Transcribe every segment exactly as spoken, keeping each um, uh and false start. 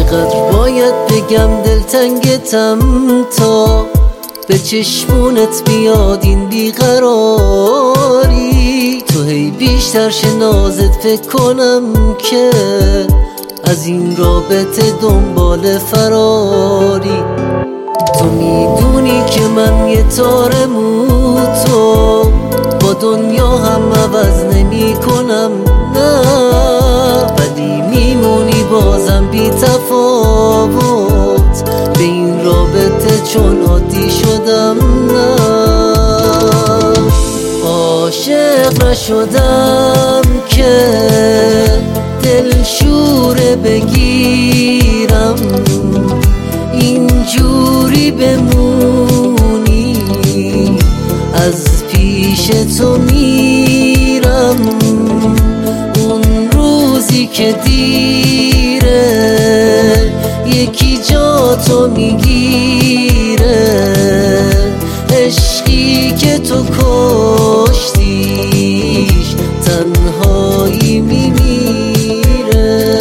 چقدر باید بگم دلتنگتم تا به چشمونت بیاد این بیقراری. تو هی بیشتر شنازت فکر کنم که از این رابطه دنبال فراری. تو میدونی که من یه تار موتو با دنیا هم عوض نمی کنم، نه ولی میمونی بازم بی تفاوت به این رابطه چون عادی شدم. نه عاشق نشدم که دلشوره بگیرم، اینجوری بمونی از پیش تو میرم. اون روزی که دیره یکی جا تو میگیره، عشقی که تو کشتیش تنهایی میمیره.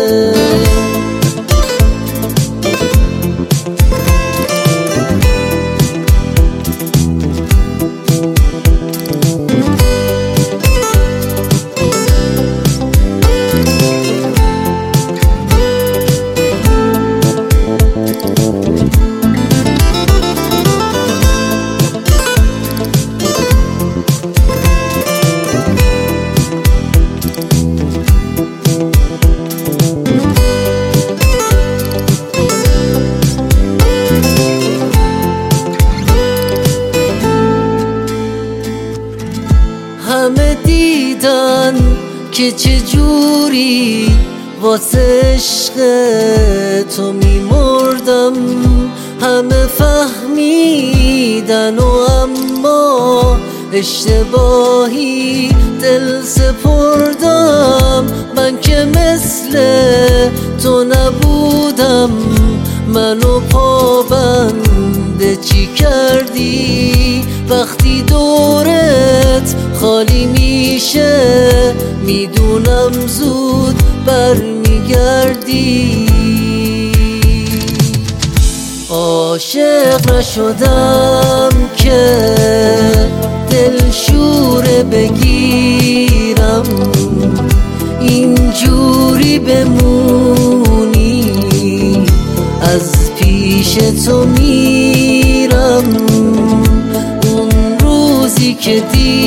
همه دیدن که چجوری واسه عشق تو میمردم، همه فهمیدن و اما اشتباهی دل سپردم. من که مثل تو نبودم، منو پابند چی کردی؟ وقتی دورت خالی میشه میدونم زود برمیگردی. عاشق نشدم که دلشوره بگیرم، اینجوری بمونی از پیش تو میرم. اون روزی که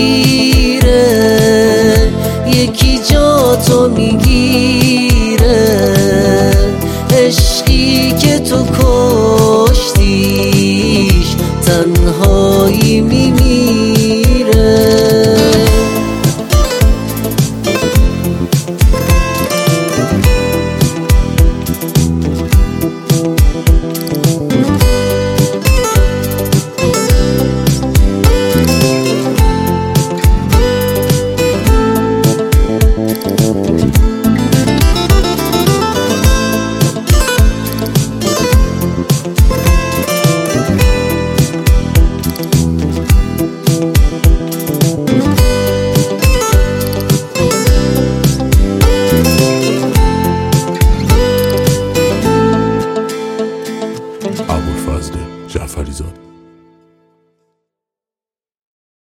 دیره یکی جا تو میگیره، عشقی که تو کشتیش تنهایی میمیره.